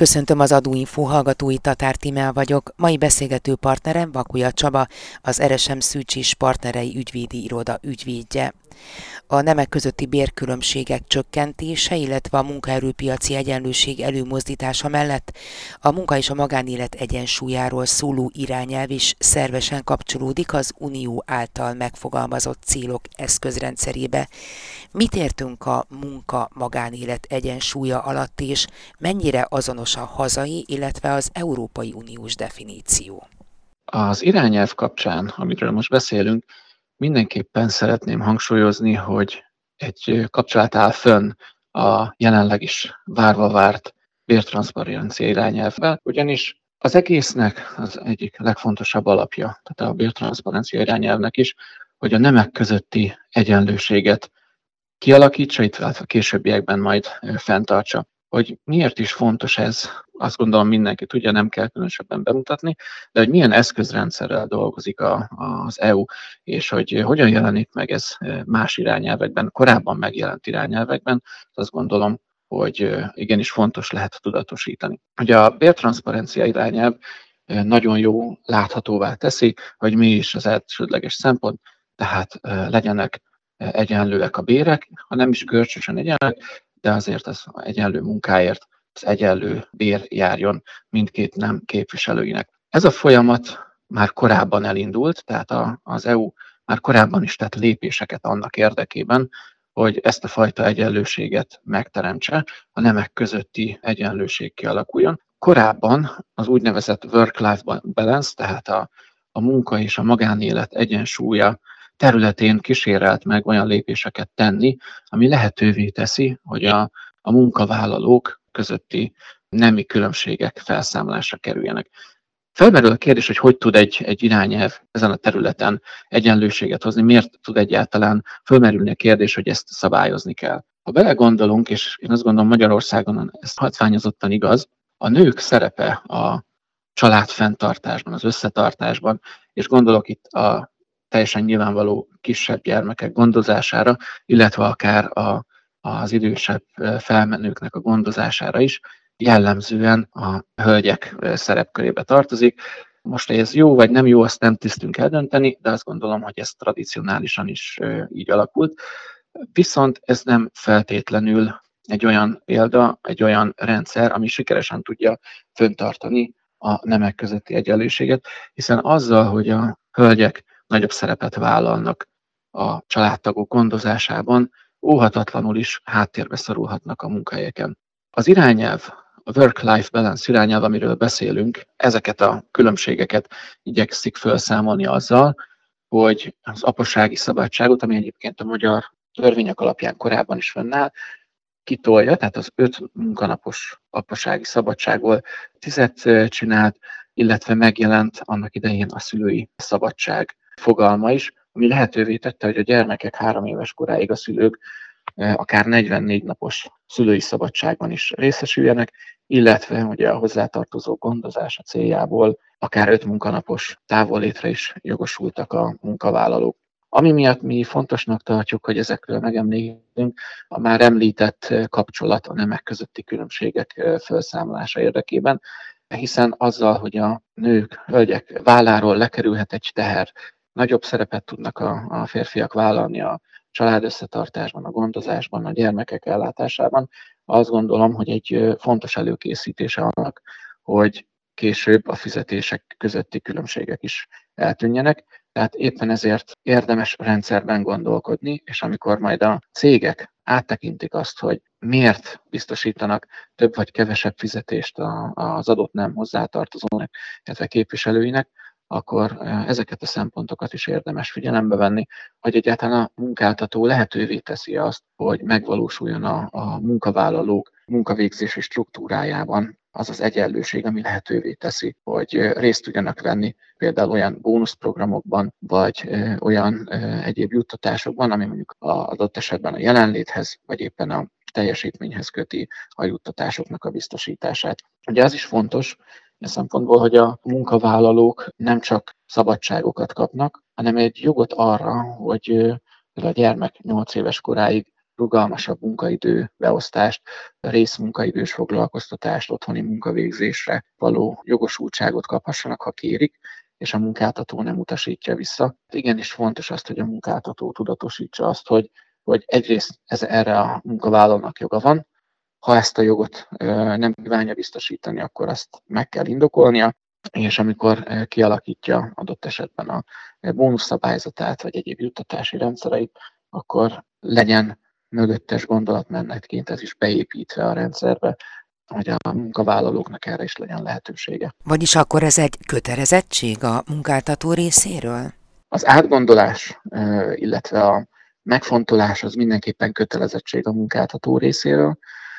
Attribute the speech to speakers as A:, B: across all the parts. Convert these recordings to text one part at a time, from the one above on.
A: Köszöntöm az Adóinfo hallgatói, Tatár Tímea vagyok. Mai beszélgető partnerem Vakulya Csaba, az RSM Szűcs Partnerei ügyvédi iroda ügyvédje. A nemek közötti bérkülönbségek csökkentése, illetve a munkaerőpiaci egyenlőség előmozdítása mellett a munka és a magánélet egyensúlyáról szóló irányelv is szervesen kapcsolódik az Unió által megfogalmazott célok eszközrendszerébe. Mit értünk a munka-magánélet egyensúlya alatt, és mennyire azonos a hazai, illetve az Európai Uniós definíció?
B: Az irányelv kapcsán, amiről most beszélünk, mindenképpen szeretném hangsúlyozni, hogy egy kapcsolat áll fönn a jelenleg is várva várt bértranszparencia irányelvvel, ugyanis az egésznek az egyik legfontosabb alapja, tehát a bértranszparencia irányelvnek is, hogy a nemek közötti egyenlőséget kialakítsa, illetve a későbbiekben majd fenntartsa. Hogy miért is fontos ez, azt gondolom mindenki tudja, nem kell különösebben bemutatni, de hogy milyen eszközrendszerrel dolgozik az EU, és hogy hogyan jelenik meg ez más irányelvekben, korábban megjelent irányelvekben, azt gondolom, hogy igenis fontos lehet tudatosítani. Ugye a bértranszparencia irányelv nagyon jó láthatóvá teszi, hogy mi is az elsődleges szempont, tehát legyenek egyenlőek a bérek, ha nem is görcsösen egyenlőek, de azért az egyenlő munkáért az egyenlő bér járjon mindkét nem képviselőinek. Ez a folyamat már korábban elindult, tehát az EU már korábban is tett lépéseket annak érdekében, hogy ezt a fajta egyenlőséget megteremtse, a nemek közötti egyenlőség kialakuljon. Korábban az úgynevezett work-life balance, tehát a munka és a magánélet egyensúlya területén kísérelt meg olyan lépéseket tenni, ami lehetővé teszi, hogy a munkavállalók közötti nemi különbségek felszámolásra kerüljenek. Felmerül a kérdés, hogy tud egy irányelv ezen a területen egyenlőséget hozni, miért tud egyáltalán felmerülni a kérdés, hogy ezt szabályozni kell. Ha belegondolunk, és én azt gondolom Magyarországon ez hatványozottan igaz, a nők szerepe a családfenntartásban, az összetartásban, és gondolok itt a teljesen nyilvánvaló kisebb gyermekek gondozására, illetve akár az idősebb felmenőknek a gondozására is, jellemzően a hölgyek szerepkörébe tartozik. Most, hogy ez jó vagy nem jó, azt nem tisztünk eldönteni, de azt gondolom, hogy ez tradicionálisan is így alakult. Viszont ez nem feltétlenül egy olyan példa, egy olyan rendszer, ami sikeresen tudja fenntartani a nemek közötti egyenlőséget, hiszen azzal, hogy a hölgyek nagyobb szerepet vállalnak a családtagok gondozásában, óhatatlanul is háttérbe szorulhatnak a munkahelyeken. Az irányelv, a work-life balance irányelv, amiről beszélünk, ezeket a különbségeket igyekszik felszámolni azzal, hogy az apasági szabadságot, ami egyébként a magyar törvények alapján korábban is fennáll, kitolja, tehát az 5 munkanapos apasági szabadságból 10 csinált, illetve megjelent annak idején a szülői szabadság fogalma is, ami lehetővé tette, hogy a gyermekek 3 éves koráig a szülők akár 44 napos szülői szabadságban is részesüljenek, illetve ugye a hozzátartozó gondozása céljából akár 5 munkanapos távollétre is jogosultak a munkavállalók. Ami miatt mi fontosnak tartjuk, hogy ezekről megemlékezünk, a már említett kapcsolat a nemek közötti különbségek felszámolása érdekében, hiszen azzal, hogy a nők, hölgyek válláról lekerülhet egy teher, nagyobb szerepet tudnak a férfiak vállalni a család összetartásban, a gondozásban, a gyermekek ellátásában, azt gondolom, hogy egy fontos előkészítése annak, hogy később a fizetések közötti különbségek is eltűnjenek. Tehát éppen ezért érdemes rendszerben gondolkodni, és amikor majd a cégek áttekintik azt, hogy miért biztosítanak több vagy kevesebb fizetést az adott nem hozzátartozónak, illetve képviselőinek, akkor ezeket a szempontokat is érdemes figyelembe venni, hogy egyáltalán a munkáltató lehetővé teszi azt, hogy megvalósuljon a munkavállalók munkavégzési struktúrájában az az egyenlőség, ami lehetővé teszi, hogy részt tudjanak venni például olyan bónuszprogramokban, vagy olyan egyéb juttatásokban, ami mondjuk az adott esetben a jelenléthez, vagy éppen a teljesítményhez köti a juttatásoknak a biztosítását. Ugye az is fontos, a szempontból, hogy a munkavállalók nem csak szabadságokat kapnak, hanem egy jogot arra, hogy a gyermek 8 éves koráig rugalmasabb munkaidő beosztást, részmunkaidős foglalkoztatást, otthoni munkavégzésre való jogosultságot kaphassanak, ha kérik, és a munkáltató nem utasítja vissza. Igenis fontos azt, hogy a munkáltató tudatosítsa azt, hogy egyrészt erre a munkavállalónak joga van, ha ezt a jogot nem kívánja biztosítani, akkor azt meg kell indokolnia, és amikor kialakítja adott esetben a bónuszszabályzatát, vagy egyéb juttatási rendszereit, akkor legyen mögöttes gondolatmenetként ez is beépítve a rendszerbe, hogy a munkavállalóknak erre is legyen lehetősége.
A: Vagyis akkor ez egy kötelezettség a munkáltató részéről?
B: Az átgondolás, illetve a megfontolás az mindenképpen kötelezettség a munkáltató részéről,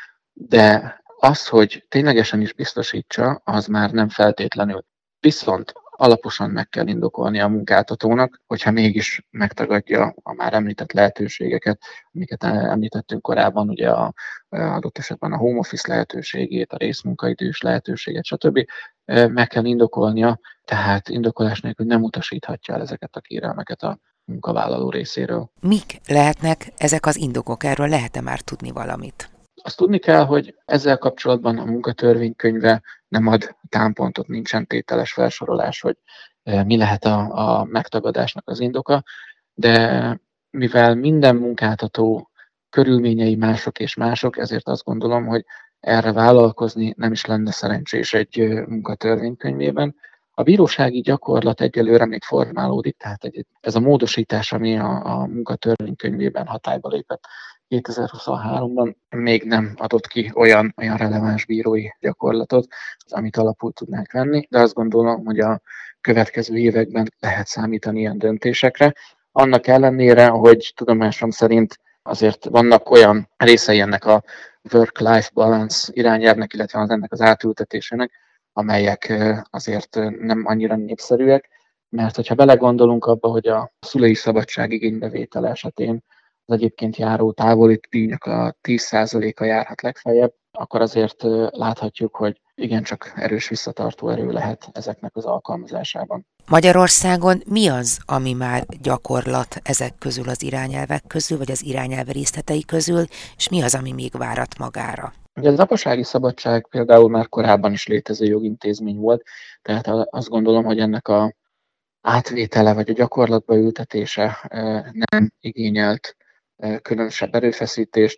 B: de az, hogy ténylegesen is biztosítsa, az már nem feltétlenül. Viszont alaposan meg kell indokolni a munkáltatónak, hogyha mégis megtagadja a már említett lehetőségeket, amiket említettünk korábban, ugye adott esetben a home office lehetőségét, a részmunkaidős lehetőséget, stb. Meg kell indokolnia, tehát indokolás nélkül nem utasíthatja el ezeket a kérelmeket a munkavállaló részéről.
A: Mik lehetnek ezek az indokok? Erről lehet-e már tudni valamit?
B: Azt tudni kell, hogy ezzel kapcsolatban a munkatörvénykönyve nem ad támpontot, nincsen tételes felsorolás, hogy mi lehet a megtagadásnak az indoka, de mivel minden munkáltató körülményei mások és mások, ezért azt gondolom, hogy erre vállalkozni nem is lenne szerencsés egy munkatörvénykönyvében. A bírósági gyakorlat egyelőre még formálódik, tehát ez a módosítás, ami a munkatörvénykönyvében hatályba lépett 2023-ban, még nem adott ki olyan releváns bírói gyakorlatot, amit alapul tudnánk venni, de azt gondolom, hogy a következő években lehet számítani ilyen döntésekre. Annak ellenére, hogy tudomásom szerint azért vannak olyan részei ennek a work-life balance irányelvnek, illetve ennek az átültetésének, amelyek azért nem annyira népszerűek, mert hogyha belegondolunk abba, hogy a szülői szabadság igénybevétele esetén az egyébként járó távoliti díjnak a 10%-a járhat legfeljebb, akkor azért láthatjuk, hogy igencsak erős visszatartó erő lehet ezeknek az alkalmazásában.
A: Magyarországon mi az, ami már gyakorlat ezek közül az irányelvek közül, vagy az irányelv részletei közül, és mi az, ami még várat magára?
B: Ugye az apasági szabadság például már korábban is létező jogintézmény volt, tehát azt gondolom, hogy ennek a átvétele vagy a gyakorlatba ültetése nem igényelt különösebb erőfeszítést,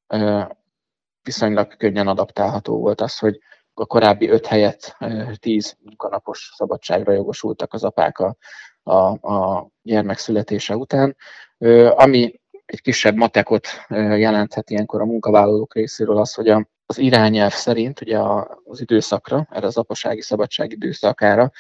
B: viszonylag könnyen adaptálható volt az, hogy a korábbi 5 helyett 10 munkanapos szabadságra jogosultak az apák a gyermek születése után, ami egy kisebb matekot jelenthet ilyenkor a munkavállalók részéről az, hogy az irányelv szerint ugye az időszakra, erre az apasági szabadság időszakára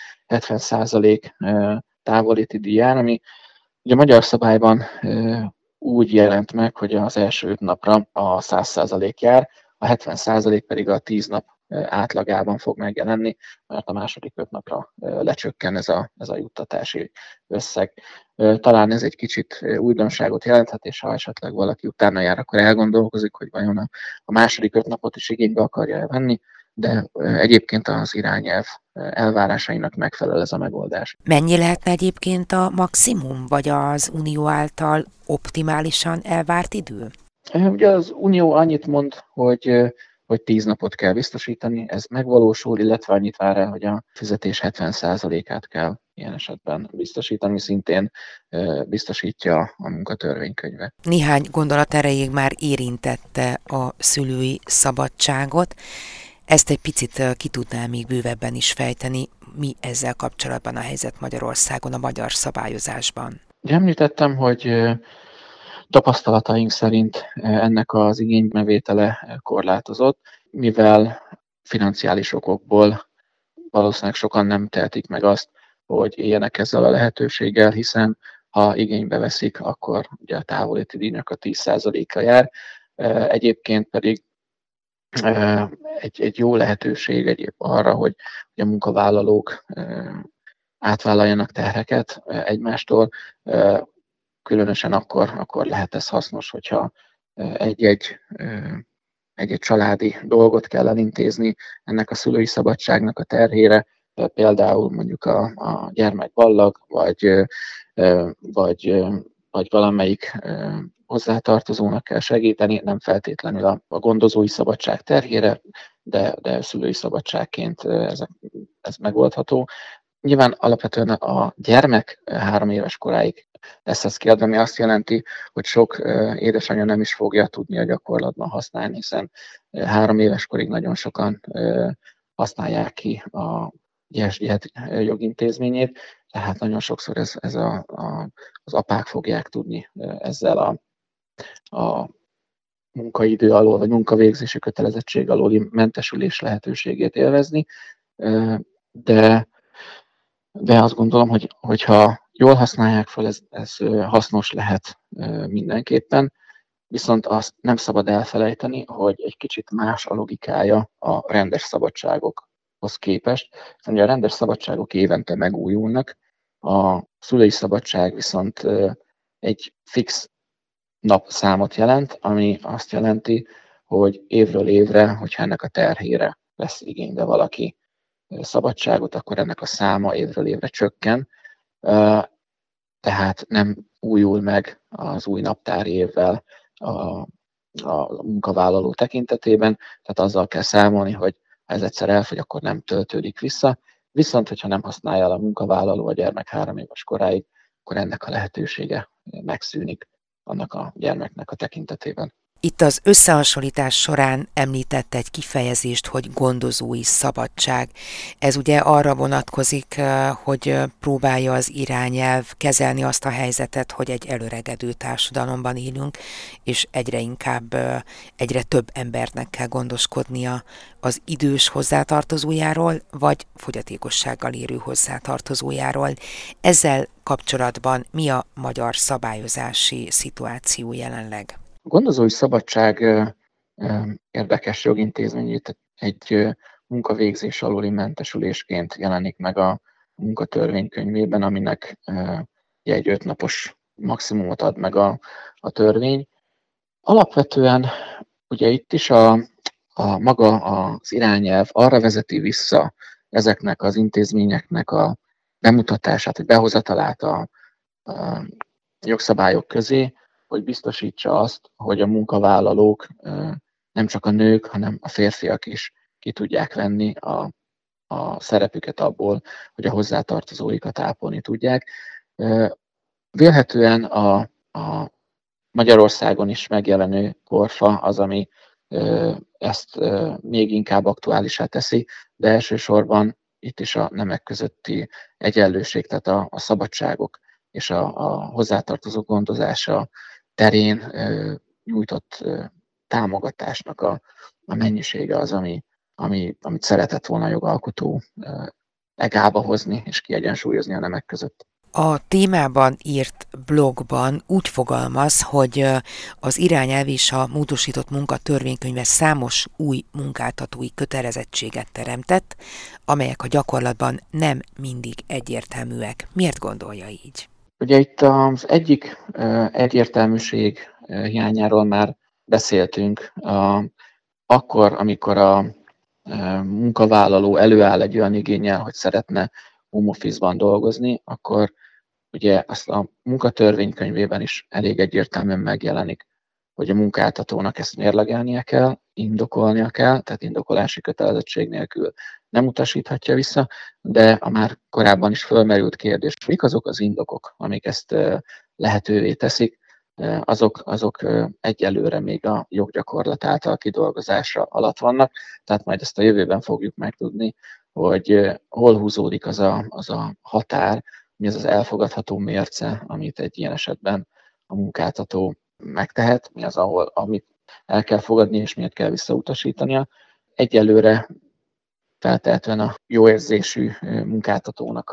B: 70% távolléti díj jár, ami ugye a magyar szabályban úgy jelent meg, hogy az első 5 napra a 100% jár, a 70% pedig a 10 nap átlagában fog megjelenni, mert a második 5 napra lecsökken ez a juttatási összeg. Talán ez egy kicsit újdonságot jelenthet, és ha esetleg valaki utána jár, akkor elgondolkozik, hogy vajon a második 5 napot is igénybe akarja venni, de egyébként az irányelv elvárásainak megfelel ez a megoldás.
A: Mennyi lehetne egyébként a maximum, vagy az Unió által optimálisan elvárt idő?
B: Ugye az Unió annyit mond, hogy 10 napot kell biztosítani, ez megvalósul, illetve annyit vár el, hogy a fizetés 70%-át kell ilyen esetben biztosítani, szintén biztosítja a munkatörvénykönyve.
A: Néhány gondolat erejéig már érintette a szülői szabadságot. Ezt egy picit ki tudnál még bővebben is fejteni, mi ezzel kapcsolatban a helyzet Magyarországon, a magyar szabályozásban?
B: Említettem, hogy tapasztalataink szerint ennek az igénybevétele korlátozott, mivel financiális okokból valószínűleg sokan nem tehetik meg azt, hogy éljenek ezzel a lehetőséggel, hiszen ha igénybe veszik, akkor ugye a távolléti díjnak a 10%-a jár. Egyébként pedig egy jó lehetőség egyéb arra, hogy a munkavállalók átvállaljanak terheket egymástól, különösen akkor lehet ez hasznos, hogyha egy-egy családi dolgot kell elintézni ennek a szülői szabadságnak a terhére, például mondjuk a gyermek ballag, vagy valamelyik hozzátartozónak kell segíteni, nem feltétlenül a gondozói szabadság terhére, de szülői szabadságként ez megoldható. Nyilván alapvetően a gyermek 3 éves koráig lesz ez kiadva, ami azt jelenti, hogy sok édesanyja nem is fogja tudni a gyakorlatban használni, hiszen 3 éves korig nagyon sokan használják ki a gyes-gyed jogintézményét, tehát nagyon sokszor az apák fogják tudni ezzel a munkaidő alól, vagy munkavégzési kötelezettség alóli mentesülés lehetőségét élvezni, de azt gondolom, hogyha jól használják fel, ez hasznos lehet mindenképpen, viszont azt nem szabad elfelejteni, hogy egy kicsit más a logikája a rendes szabadságokhoz képest. Ugye a rendes szabadságok évente megújulnak, a szülői szabadság viszont egy fix napszámot jelent, ami azt jelenti, hogy évről évre, hogyha ennek a terhére vesz igénybe valaki szabadságot, akkor ennek a száma évről évre csökken, tehát nem újul meg az új naptári évvel a munkavállaló tekintetében, tehát azzal kell számolni, hogy ha ez egyszer elfogy, akkor nem töltődik vissza, viszont hogyha nem használja el a munkavállaló a gyermek 3 éves koráig, akkor ennek a lehetősége megszűnik annak a gyermeknek a tekintetében.
A: Itt az összehasonlítás során említett egy kifejezést, hogy gondozói szabadság. Ez ugye arra vonatkozik, hogy próbálja az irányelv kezelni azt a helyzetet, hogy egy előregedő társadalomban élünk, és egyre több embernek kell gondoskodnia az idős hozzátartozójáról, vagy fogyatékossággal élő hozzátartozójáról. Ezzel kapcsolatban mi a magyar szabályozási szituáció jelenleg?
B: A gondozói szabadság érdekes jogintézményét egy munkavégzés alóli mentesülésként jelenik meg a munkatörvénykönyvében, aminek egy 5 napos maximumot ad meg a törvény. Alapvetően ugye itt is maga az irányelv arra vezeti vissza ezeknek az intézményeknek a bemutatását, vagy behozatalát a jogszabályok közé, hogy biztosítsa azt, hogy a munkavállalók, nem csak a nők, hanem a férfiak is ki tudják venni a szerepüket abból, hogy a hozzátartozóikat ápolni tudják. Vélhetően a Magyarországon is megjelenő korfa az, ami ezt még inkább aktuálisá teszi, de elsősorban itt is a nemek közötti egyenlőség, tehát a szabadságok és a hozzátartozók gondozása terén nyújtott támogatásnak a mennyisége az, amit szeretett volna a jogalkotó egába hozni és kiegyensúlyozni a nemek között.
A: A témában írt blogban úgy fogalmaz, hogy az irányelv és a módosított munkatörvénykönyve számos új munkáltatói kötelezettséget teremtett, amelyek a gyakorlatban nem mindig egyértelműek. Miért gondolja így?
B: Ugye itt az egyik egyértelműség hiányáról már beszéltünk, akkor, amikor a munkavállaló előáll egy olyan igénnyel, hogy szeretne home office-ban dolgozni, akkor ugye azt a munkatörvénykönyvében is elég egyértelműen megjelenik, hogy a munkáltatónak ezt mérlegelnie kell, indokolnia kell, tehát indokolási kötelezettség nélkül nem utasíthatja vissza, de a már korábban is fölmerült kérdés, mik azok az indokok, amik ezt lehetővé teszik, azok egyelőre még a joggyakorlat által kidolgozása alatt vannak, tehát majd ezt a jövőben fogjuk megtudni, hogy hol húzódik az a határ, mi az elfogadható mérce, amit egy ilyen esetben a munkáltató megtehet, mi az, amit el kell fogadni, és miért kell visszautasítania. Egyelőre feltehetően a jó érzésű munkáltatónak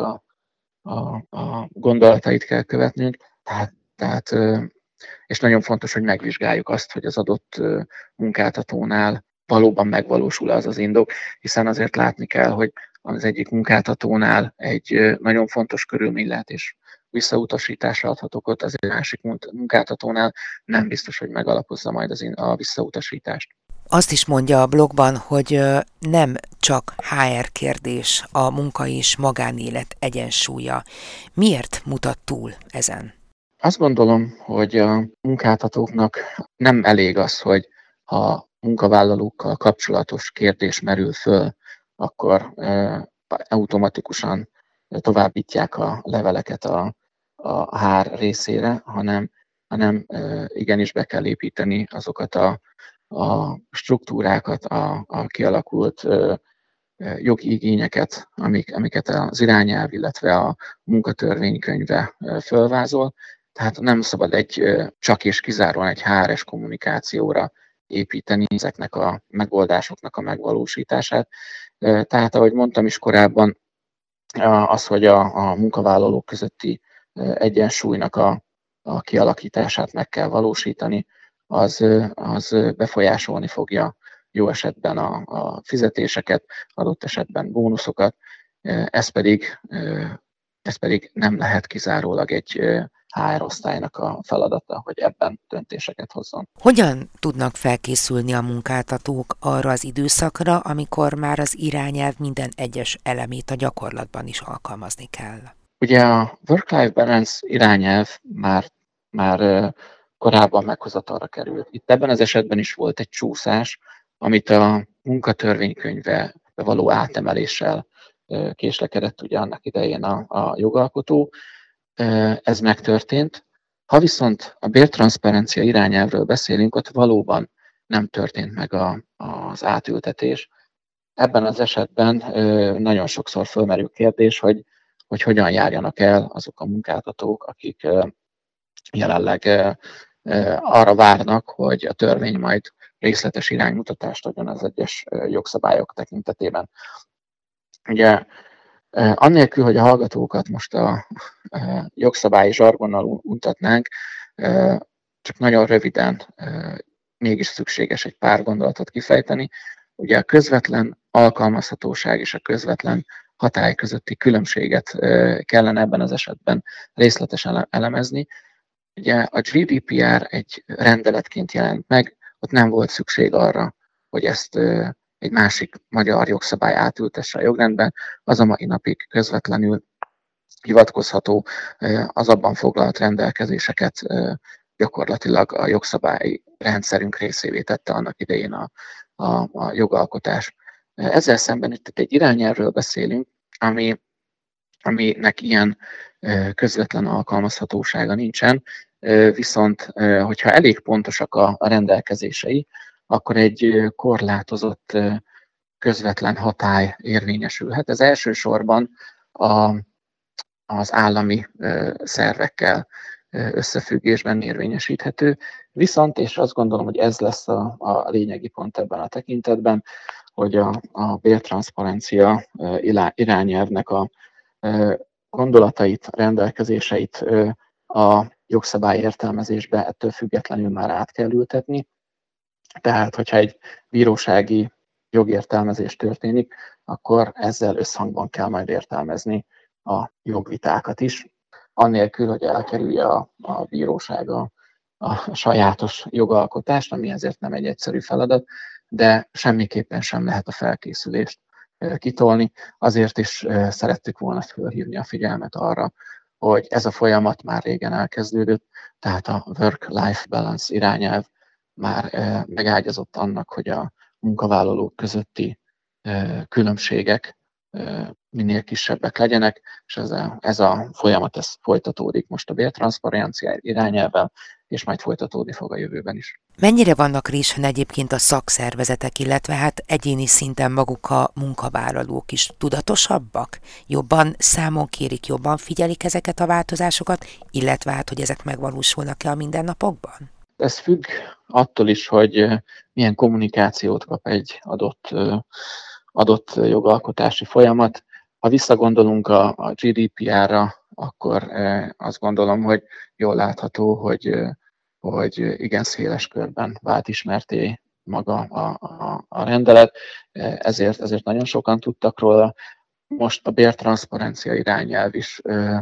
B: a gondolatait kell követnünk, tehát és nagyon fontos, hogy megvizsgáljuk azt, hogy az adott munkáltatónál valóban megvalósul az indok, hiszen azért látni kell, hogy az egyik munkáltatónál egy nagyon fontos körülmény lehet, és visszautasításra adhat okot, az egy másik munkáltatónál nem biztos, hogy megalapozza majd a visszautasítást.
A: Azt is mondja a blogban, hogy nem csak HR kérdés a munka és magánélet egyensúlya. Miért mutat túl ezen?
B: Azt gondolom, hogy a munkáltatóknak nem elég az, hogy ha munkavállalókkal kapcsolatos kérdés merül föl, akkor automatikusan továbbítják a leveleket a HR részére, hanem igenis be kell építeni azokat a struktúrákat, a kialakult jogi igényeket, amiket az irányelv, illetve a munkatörvénykönyve fölvázol. Tehát nem szabad csak és kizáróan egy HR-es kommunikációra építeni ezeknek a megoldásoknak a megvalósítását. Tehát, ahogy mondtam is korábban, az, hogy a munkavállalók közötti egyensúlynak a kialakítását meg kell valósítani, az befolyásolni fogja jó esetben a fizetéseket, adott esetben bónuszokat, ez pedig, ez pedig nem lehet kizárólag egy HR osztálynak a feladata, hogy ebben döntéseket hozzon.
A: Hogyan tudnak felkészülni a munkáltatók arra az időszakra, amikor már az irányelv minden egyes elemét a gyakorlatban is alkalmazni kell?
B: Ugye a Work-Life Balance irányelv már korábban meghozatalra került. Itt ebben az esetben is volt egy csúszás, amit a munkatörvénykönyvbe való átemeléssel késlekedett ugye annak idején a jogalkotó. Ez megtörtént. Ha viszont a bértranszparencia irányelvről beszélünk, ott valóban nem történt meg az átültetés. Ebben az esetben nagyon sokszor fölmerül kérdés, hogy hogyan járjanak el azok a munkáltatók, akik jelenleg arra várnak, hogy a törvény majd részletes iránymutatást adjon az egyes jogszabályok tekintetében. Ugye annélkül, hogy a hallgatókat most a jogszabályi zsargonnal untatnánk, csak nagyon röviden mégis szükséges egy pár gondolatot kifejteni. Ugye a közvetlen alkalmazhatóság és a közvetlen hatály közötti különbséget kellene ebben az esetben részletesen elemezni. Ugye a GDPR egy rendeletként jelent meg, ott nem volt szükség arra, hogy ezt egy másik magyar jogszabály átültesse a jogrendben, az a mai napig közvetlenül hivatkozható, az abban foglalt rendelkezéseket gyakorlatilag a jogszabályi rendszerünk részévé tette annak idején a jogalkotás. Ezzel szemben itt egy irányelvről beszélünk, aminek ilyen közvetlen alkalmazhatósága nincsen, viszont hogyha elég pontosak a rendelkezései, akkor egy korlátozott közvetlen hatály érvényesülhet. Ez elsősorban az állami szervekkel összefüggésben érvényesíthető. Viszont, és azt gondolom, hogy ez lesz a lényegi pont ebben a tekintetben, hogy a bértranszparencia irányelvnek a gondolatait, rendelkezéseit a jogszabály értelmezésbe ettől függetlenül már át kell ültetni. Tehát, hogyha egy bírósági jogértelmezés történik, akkor ezzel összhangban kell majd értelmezni a jogvitákat is, annélkül, hogy elkerülje a bíróság a sajátos jogalkotást, ami ezért nem egy egyszerű feladat, de semmiképpen sem lehet a felkészülést kitolni. Azért is szerettük volna felhívni a figyelmet arra, hogy ez a folyamat már régen elkezdődött, tehát a Work-Life Balance irányelv már megágyazott annak, hogy a munkavállalók közötti különbségek minél kisebbek legyenek, és ez a folyamat folytatódik most a bértranszparencia irányelvvel, és majd folytatódni fog a jövőben is.
A: Mennyire vannak résen egyébként a szakszervezetek, illetve hát egyéni szinten maguk a munkavállalók is tudatosabbak? Jobban számon kérik, jobban figyelik ezeket a változásokat, illetve hát, hogy ezek megvalósulnak-e a mindennapokban?
B: Ez függ attól is, hogy milyen kommunikációt kap egy adott jogalkotási folyamat. Ha visszagondolunk a GDPR-ra, akkor azt gondolom, hogy jól látható, hogy igen széles körben vált ismertté maga a rendelet, ezért nagyon sokan tudtak róla. Most a bértranszparencia irányelv is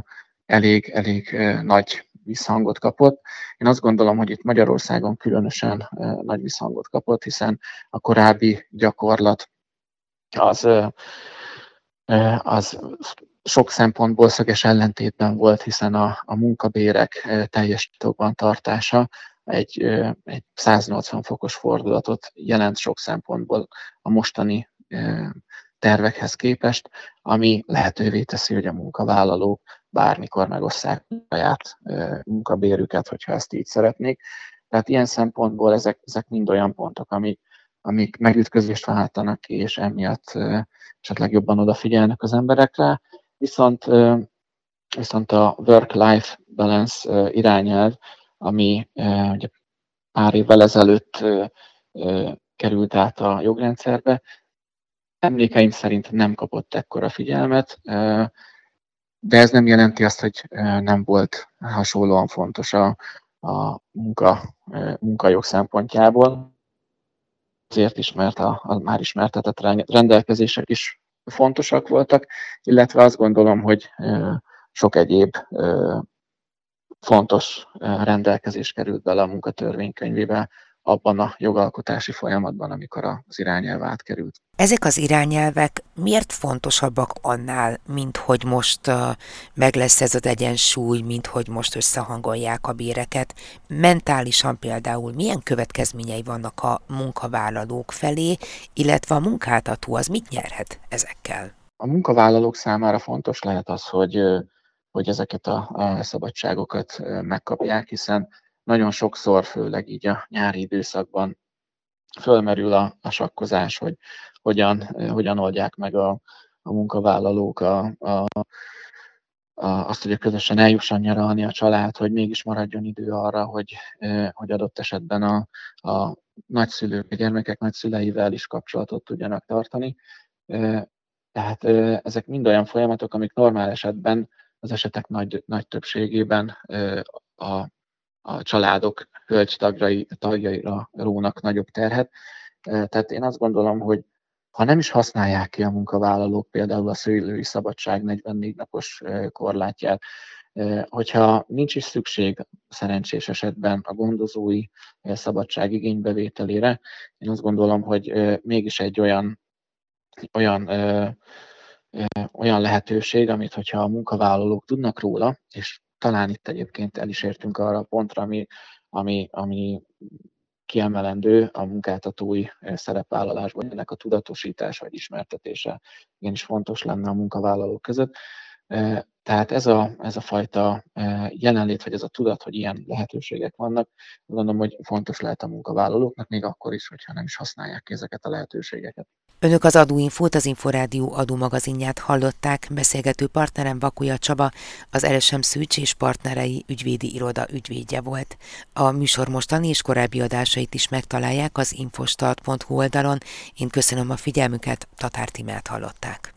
B: elég nagy visszhangot kapott. Én azt gondolom, hogy itt Magyarországon különösen nagy visszhangot kapott, hiszen a korábbi gyakorlat az sok szempontból szöges ellentétben volt, hiszen a munkabérek teljes titokban tartása egy 180 fokos fordulatot jelent sok szempontból a mostani tervekhez képest, ami lehetővé teszi, hogy a munkavállalók bármikor megosszák saját munkabérüket, hogyha ezt így szeretnék. Tehát ilyen szempontból ezek mind olyan pontok, amik megütközést váltanak ki, és emiatt esetleg jobban odafigyelnek az emberekre. Viszont a work-life balance irányelv, ami ugye pár évvel ezelőtt került át a jogrendszerbe, emlékeim szerint nem kapott ekkora figyelmet, de ez nem jelenti azt, hogy nem volt hasonlóan fontos a munkajog szempontjából. Azért is, mert a már ismertetett rendelkezések is fontosak voltak, illetve azt gondolom, hogy sok egyéb fontos rendelkezés került bele a munkatörvénykönyvébe abban a jogalkotási folyamatban, amikor az irányelv átkerült.
A: Ezek az irányelvek miért fontosabbak annál, mint hogy most meg lesz ez az egyensúly, mint hogy most összehangolják a béreket? Mentálisan például milyen következményei vannak a munkavállalók felé, illetve a munkáltató az mit nyerhet ezekkel?
B: A munkavállalók számára fontos lehet az, hogy ezeket a szabadságokat megkapják, hiszen nagyon sokszor, főleg így a nyári időszakban fölmerül a sakkozás, hogy hogyan oldják meg a munkavállalók azt, hogy közösen eljusson nyaralni a család, hogy mégis maradjon idő arra, hogy adott esetben a nagyszülők, a gyermekek nagyszüleivel is kapcsolatot tudjanak tartani. Tehát ezek mind olyan folyamatok, amik normál esetben az esetek nagy többségében a családok tagjaira rónak nagyobb terhet. Tehát én azt gondolom, hogy ha nem is használják ki a munkavállalók például a szülői szabadság 44 napos korlátját, hogyha nincs is szükség szerencsés esetben a gondozói szabadság igénybevételére, én azt gondolom, hogy mégis egy olyan lehetőség, amit hogyha a munkavállalók tudnak róla, és talán itt egyébként el is értünk arra a pontra, ami kiemelendő a munkáltatói szerepvállalásban, ennek a tudatosítása vagy ismertetése igenis fontos lenne a munkavállalók között. Tehát ez a fajta jelenlét, vagy ez a tudat, hogy ilyen lehetőségek vannak, gondolom, hogy fontos lehet a munkavállalóknak, még akkor is, hogyha nem is használják ki ezeket a lehetőségeket.
A: Önök az Adóinfót, az Inforádió adómagazinját hallották, beszélgető partnerem Vakuja Csaba, az RSM Szűcs és partnerei ügyvédi iroda ügyvédje volt. A műsor mostani és korábbi adásait is megtalálják az infostart.hu oldalon. Én köszönöm a figyelmüket, Tatár Tímát hallották.